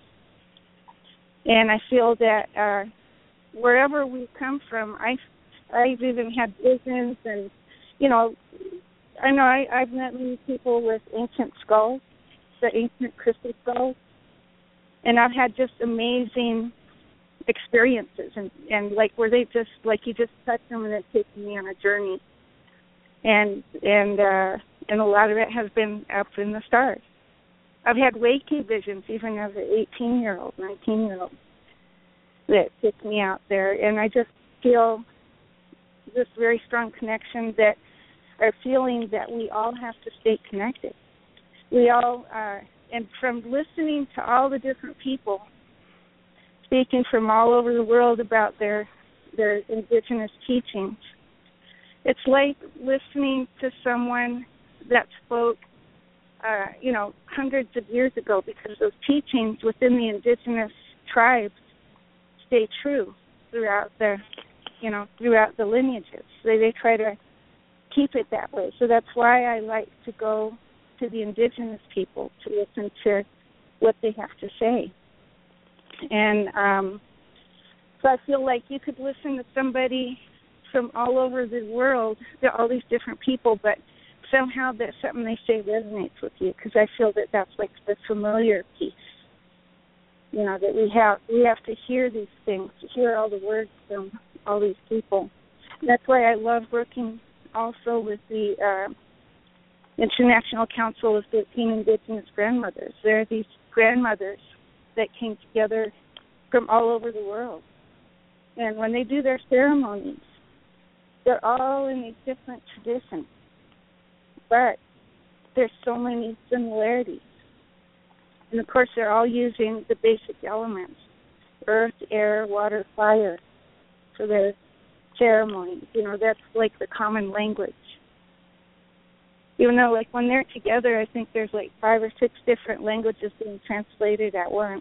And I feel that uh, wherever we come from, I, I've even had visions and, you know, I know I, I've met many people with ancient skulls, the ancient crystal skulls. And I've had just amazing experiences, and, and like where they just, like you just touch them and it takes me on a journey. And and uh, and a lot of it has been up in the stars. I've had waking visions even as an eighteen-year-old, nineteen-year-old that took me out there. And I just feel this very strong connection that are feeling that we all have to stay connected. We all... Uh, And from listening to all the different people speaking from all over the world about their their indigenous teachings, it's like listening to someone that spoke, uh, you know, hundreds of years ago, because those teachings within the indigenous tribes stay true throughout the, you know, throughout the lineages. They they try to keep it that way. So that's why I like to go to the indigenous people to listen to what they have to say. And um, so I feel like you could listen to somebody from all over the world, all these different people, but somehow that something they say resonates with you, because I feel that that's like the familiar piece. You know, that we have we have to hear these things, to hear all the words from all these people. And that's why I love working also with the uh, International Council of thirteen Indigenous Grandmothers. There are these grandmothers that came together from all over the world. And when they do their ceremonies, they're all in these different traditions. But there's so many similarities. And, of course, they're all using the basic elements, earth, air, water, fire, for their ceremonies. You know, that's like the common language. Even though, like, when they're together, I think there's like five or six different languages being translated at once.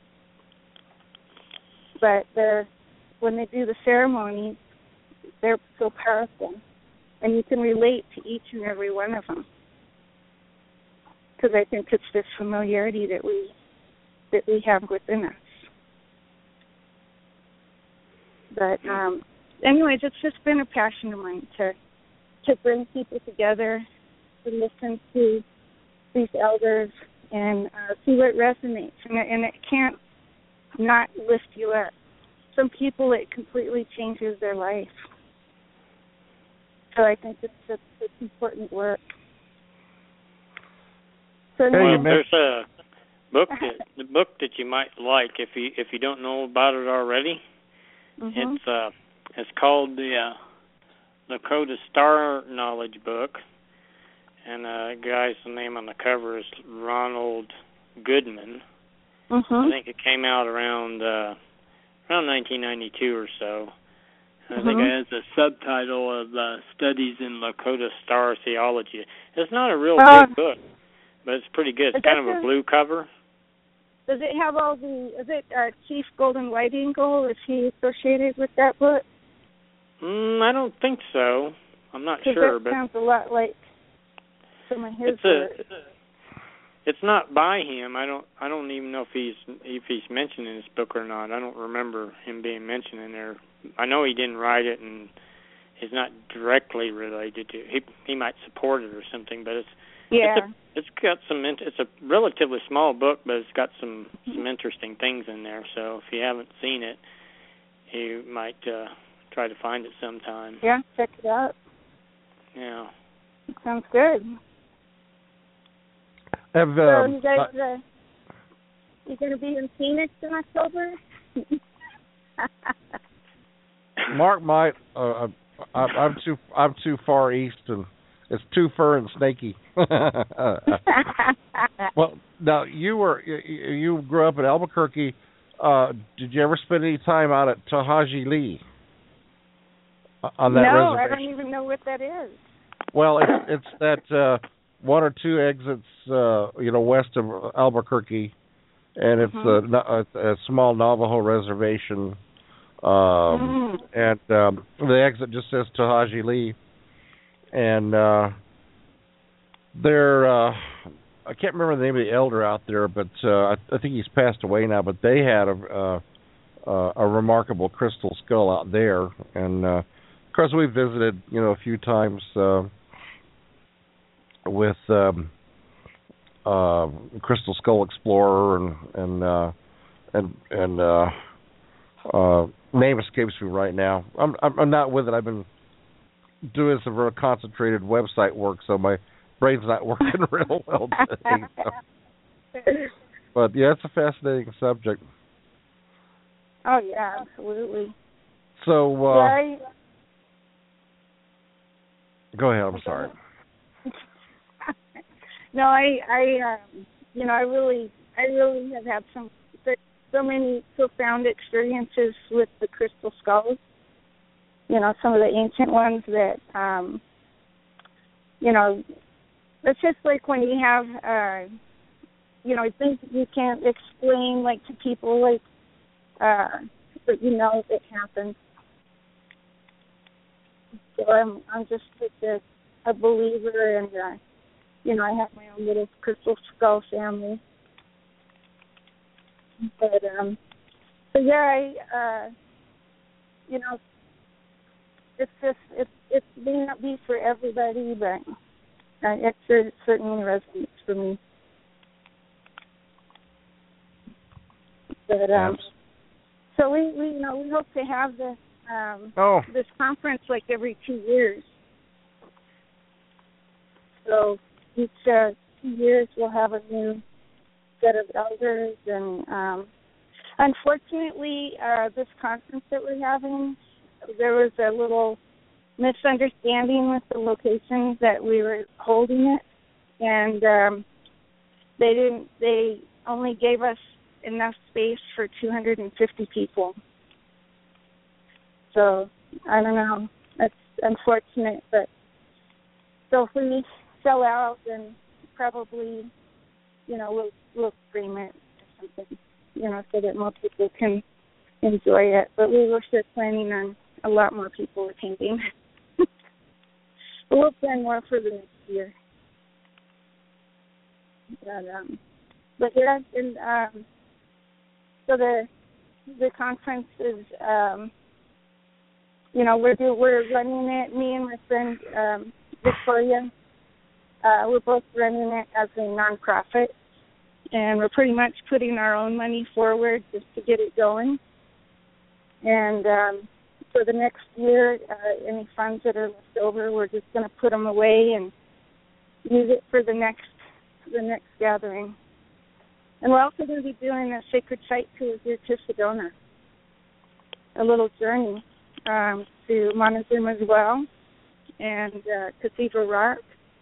But they're, when they do the ceremonies, they're so powerful. And you can relate to each and every one of them. Because I think it's this familiarity that we that we have within us. But um, anyways, it's just been a passion of mine to to bring people together, to listen to these elders, and uh, see what resonates. And it, and it can't not lift you up. Some people, it completely changes their life. So I think it's it's, it's important work. So well, now, there's a book that the book that you might like if you if you don't know about it already. Mm-hmm. It's uh it's called the uh, Lakota Star Knowledge Book, and uh, the guy's name on the cover is Ronald Goodman. Mm-hmm. I think it came out around uh, around nineteen ninety-two or so. I mm-hmm. think it has a subtitle of uh, Studies in Lakota Star Theology. It's not a real uh, big book, but it's pretty good. It's kind of a blue cover. Does it have all the, is it uh, Chief Golden White Eagle? Is he associated with that book? Mm, I don't think so. I'm not sure. That but sounds a lot like some of his it's work. A, it's not by him. I don't I don't even know if he's if he's mentioned in his book or not. I don't remember him being mentioned in there. I know he didn't write it, and he's not directly related to it. He he might support it or something, but it's yeah. It's, a, it's got some. It's a relatively small book, but it's got some some interesting things in there. So if you haven't seen it, you might uh, try to find it sometime. Yeah, check it out. Yeah. Sounds good. Have, um, so you guys, uh, you going to be in Phoenix in October? Mark might. Uh, I, I'm too. I'm too far east, and it's too fur and snaky. Well, now you were. You, you grew up in Albuquerque. Uh, did you ever spend any time out at Tahaji Lee? On that no, reservation? I don't even know what that is. Well, it's it's that uh, one or two exits, uh, you know, west of Albuquerque, and it's mm-hmm. a, a, a small Navajo reservation. Um, mm. And um, the exit just says Tahaji Lee, and uh, they're uh, I can't remember the name of the elder out there, but uh, I, I think he's passed away now. But they had a uh, uh, a remarkable crystal skull out there, and uh, of course we visited, you know, a few times uh, with um, uh, Crystal Skull Explorer and and uh, and and. Uh, uh, name escapes me right now. I'm, I'm I'm not with it. I've been doing some real concentrated website work, so my brain's not working real well today. So. But yeah, it's a fascinating subject. Oh yeah, absolutely. So uh, yeah, I... go ahead. I'm sorry. no, I I um, you know I really I really have had some. so many profound experiences with the crystal skulls. You know, some of the ancient ones that, um, you know, it's just like when you have uh, you know, things you can't explain, like, to people, like, uh, but you know it happens. So I'm, I'm just like a, a believer, and, uh, you know, I have my own little crystal skull family. But, um, so yeah, I, uh, you know, it's just, it, it may not be for everybody, but uh, it sure, certainly resonates for me. But, um, so we, we, you know, we hope to have this, um, oh. this conference like every two years. So each uh, two years we'll have a new set of elders, and um, unfortunately, uh, this conference that we're having, there was a little misunderstanding with the locations that we were holding it, and um, they didn't. They only gave us enough space for two hundred fifty people. So I don't know. That's unfortunate, but so if we sell out, then probably, you know, we'll we'll stream it or something, you know, so that more people can enjoy it. But we were still planning on a lot more people attending. But we'll plan more for the next year. But um, but yeah, and um, so the the conference is, um, you know, we're do, we're running it. Me and my friend um, Victoria, uh, we're both running it as a nonprofit, and we're pretty much putting our own money forward just to get it going. And um, for the next year, uh, any funds that are left over, we're just going to put them away and use it for the next the next gathering. And we're also going to be doing a sacred site tour here to Sedona, a little journey um, to Montezuma as well, and uh, Cathedral Rock.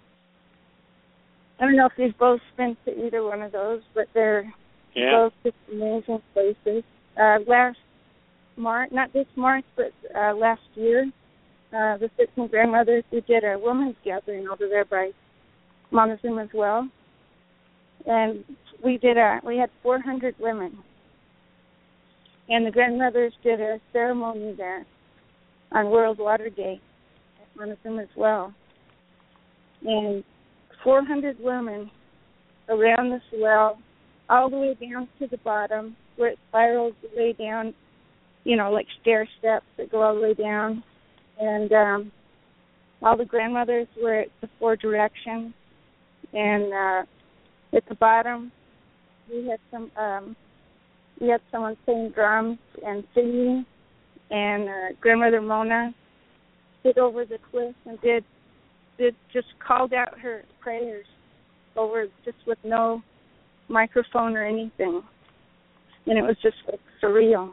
I don't know if you've both been to either one of those, but they're yeah. both just amazing places. Uh, last March, not this March, but uh, last year, uh, the Sixteen Grandmothers, we did a women's gathering over there by Montezuma as well. And we did a, we had four hundred women. And the grandmothers did a ceremony there on World Water Day at Montezuma as well. And four hundred women around this well, all the way down to the bottom, where it spirals the way down, you know, like stair steps that go all the way down. And um, all the grandmothers were at the four directions. And uh, at the bottom, we had some, um, we had someone playing drums and singing. And uh, Grandmother Mona stood over the cliff and did, did just called out her prayers over, just with no microphone or anything. And it was just like surreal.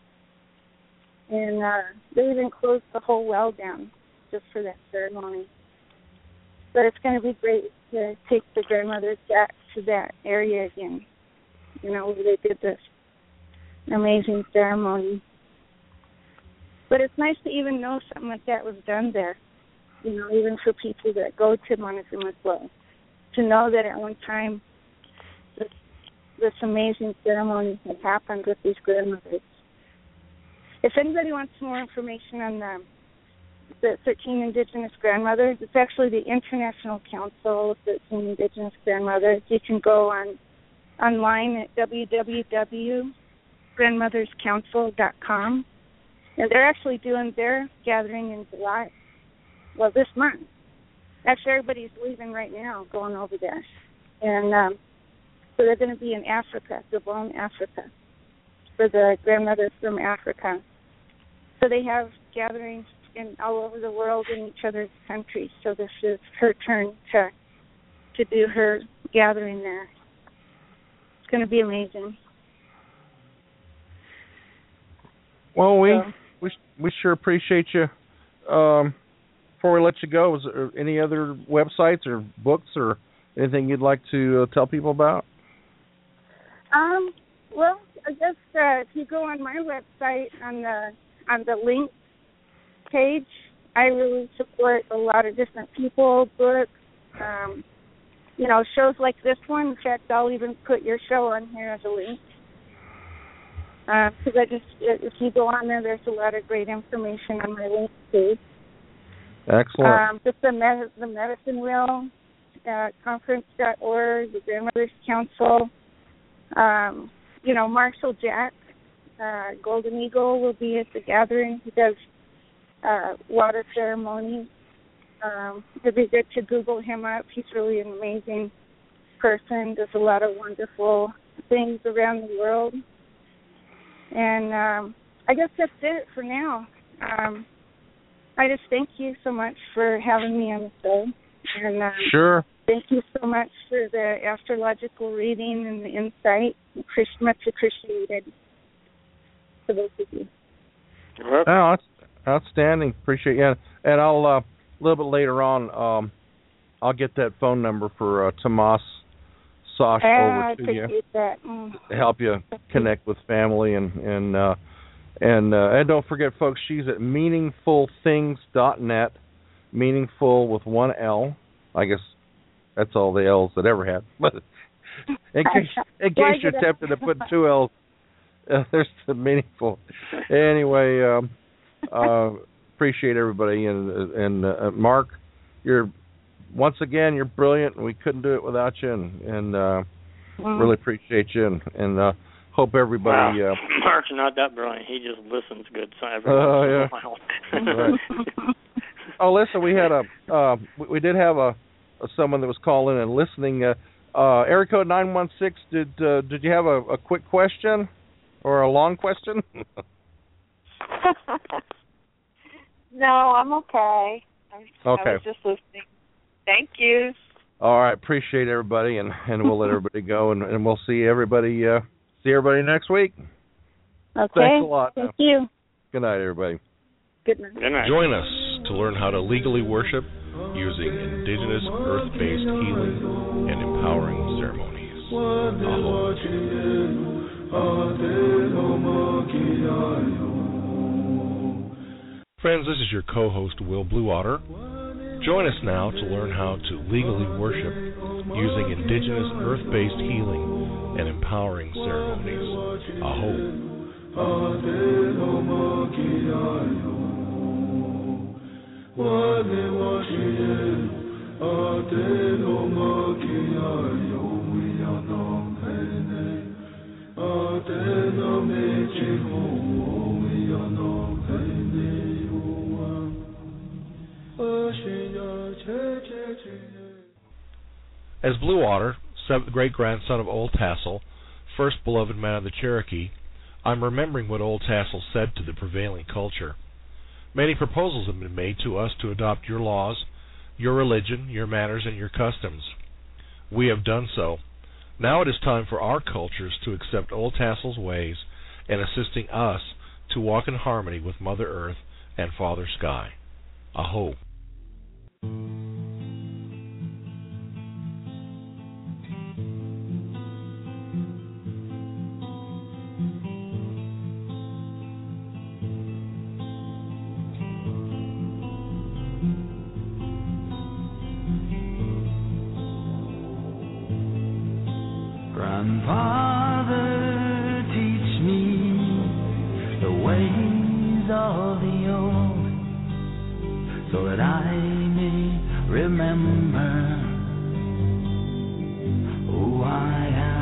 And uh, they even closed the whole well down just for that ceremony. But it's going to be great to take the grandmothers back to that area again, you know, where they did this amazing ceremony. But it's nice to even know something like that was done there, you know, even for people that go to Montezuma as well, to know that at one time this, this amazing ceremony had happened with these grandmothers. If anybody wants more information on the, the thirteen Indigenous Grandmothers, it's actually the International Council of thirteen Indigenous Grandmothers. You can go on online at w w w dot grandmothers council dot com. And they're actually doing their gathering in July. Well, this month. Actually, everybody's leaving right now, going over there. And um, so they're going to be in Africa, Gabon, Africa, for the grandmothers from Africa. So they have gatherings in all over the world in each other's countries. So this is her turn to to do her gathering there. It's going to be amazing. Well, we So, we we sure appreciate you. Um, before we let you go, is there any other websites or books or anything you'd like to uh, tell people about? Um. Well, I guess uh, if you go on my website on the on the link page, I really support a lot of different people, books, um, you know, shows like this one. In fact, I'll even put your show on here as a link. Because uh, I just, if you go on there, there's a lot of great information on my link page. Excellent. Um, just the, med- the Medicine Wheel, uh, conference dot org, the Grandmother's Council. Um, you know, Marshall Jack, uh, Golden Eagle, will be at the gathering. He does uh, water ceremonies. Um, it'd be good to Google him up. He's really an amazing person. Does a lot of wonderful things around the world. And um, I guess that's it for now. Um, I just thank you so much for having me on the show. And um, sure. Thank you so much for the astrological reading and the insight. Much appreciated for both of you. Oh, that's outstanding. Appreciate you. And I'll uh, a little bit later on, um, I'll get that phone number for uh, Tomas Sosh I over to appreciate you that. Mm. to help you connect with family and and uh, and uh, and don't forget, folks, she's at meaningful things dot net. Meaningful with one L. I guess that's all the L's that ever had. But in case, in case you're tempted to put two L's, uh, there's the meaningful. Anyway, um, uh, appreciate everybody, and and uh, Mark, you're once again you're brilliant, and we couldn't do it without you, and, and uh, mm. really appreciate you, and, and uh, hope everybody. Wow. Uh, Mark's not that brilliant. He just listens good. So every uh, once yeah. in a while. Right. Oh, listen, we had a uh, we, we did have a, a someone that was calling and listening. Uh, uh, area code nine one six. Did uh, did you have a, a quick question or a long question? No, I'm okay. I'm, okay. I was just listening. Thank you. All right, appreciate everybody, and, and we'll let everybody go, and, and we'll see everybody uh, see everybody next week. Okay. Thanks a lot. Thank you. Good night, everybody. Good night. Good night. Join us to learn how to legally worship using indigenous earth-based healing and empowering ceremonies. Aho. Friends, this is your co-host, Will Bluewater. Join us now to learn how to legally worship using indigenous earth-based healing and empowering ceremonies. Aho. As Bluewater, seventh great-grandson of Old Tassel, first beloved man of the Cherokee, I'm remembering what Old Tassel said to the prevailing culture. Many proposals have been made to us to adopt your laws, your religion, your manners, and your customs. We have done so. Now it is time for our cultures to accept Old Tassel's ways and assisting us to walk in harmony with Mother Earth and Father Sky. Aho. Grandfather, teach me the ways of the old, so that I may remember who I am.